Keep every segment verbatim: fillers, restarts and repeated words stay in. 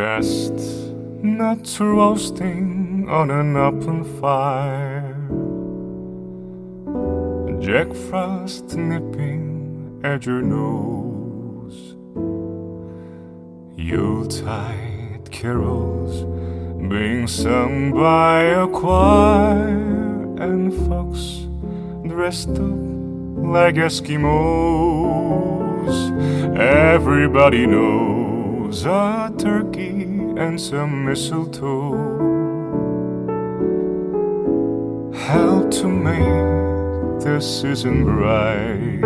chestnuts roasting on an open fire, Jack Frost nipping at your nose, Yuletide carols being sung by a choir, and folks dressed up like Eskimos. Everybody knows a turkey and some mistletoe help to make the season bright.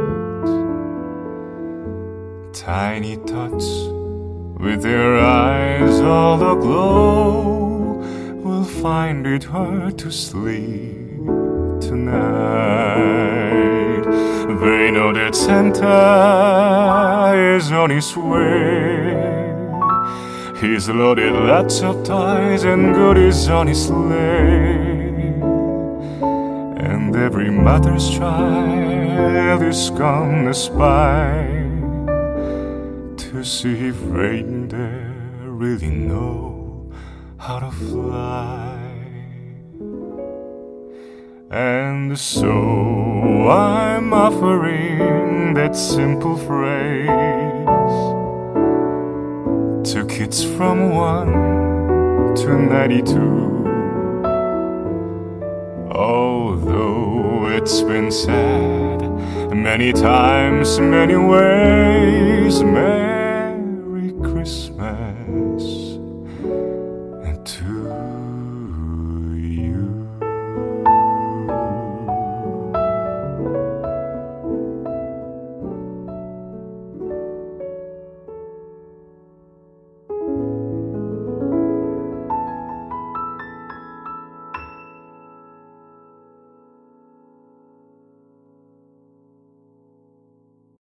Tiny tots with their eyes all aglow will find it hard to sleep tonight. They know that Santa is on his way. He's loaded lots of toys and goodies on his sleigh, and every mother's child is gonna spy to see if reindeer really know how to fly. And so I'm offering that simple phrase to kids from one to ninety-two. Although it's been said many times, many ways, many